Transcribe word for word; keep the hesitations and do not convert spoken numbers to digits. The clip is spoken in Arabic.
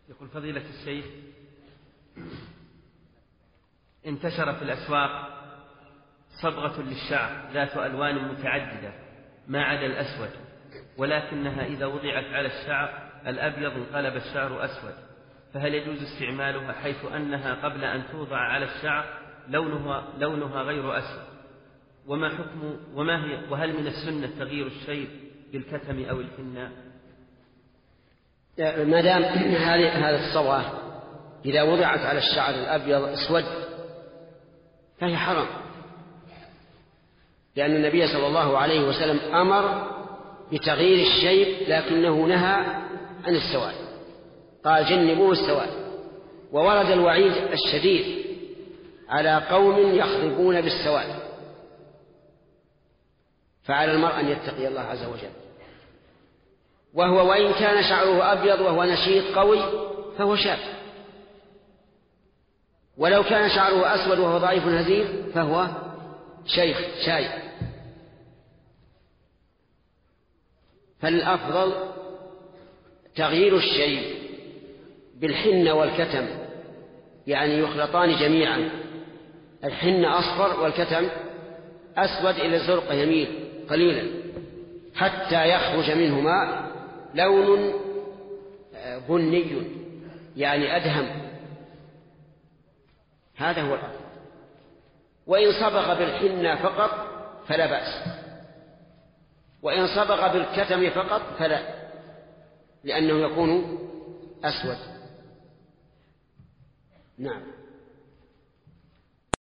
يقول فضيلة الشيخ: انتشر في الأسواق صبغة للشعر ذات ألوان متعددة ما عدا الأسود، ولكنها إذا وضعت على الشعر الأبيض انقلب الشعر أسود، فهل يجوز استعمالها حيث أنها قبل أن توضع على الشعر لونها, لونها غير أسود؟ وما حكم وما هي وهل من السنة تغيير الشيب بالكتم أو الحناء؟ ما دام هذه الصبغة إذا وضعت على الشعر الأبيض أسود فهي حرام، لأن النبي صلى الله عليه وسلم أمر بتغيير الشيب لكنه نهى عن السواد، قال جنبوه السواد. وورد الوعيد الشديد على قوم يخضبون بالسواد، فعلى المرء أن يتقي الله عز وجل. وهو وإن كان شعره أبيض وهو نشيط قوي فهو شاب، ولو كان شعره أسود وهو ضعيف هزيل فهو شيخ شايب. فالأفضل تغيير الشيب بالحنة والكتم، يعني يخلطان جميعا، الحنة أصفر والكتم أسود إلى الزرق يميل قليلا حتى يخرج منهما لون بني يعني أدهم، هذا هو الأفضل. وإن صبغ بالحنة فقط فلا بأس، وإن صبغ بالكتم فقط فلا، لأنه يكون أسود. نعم.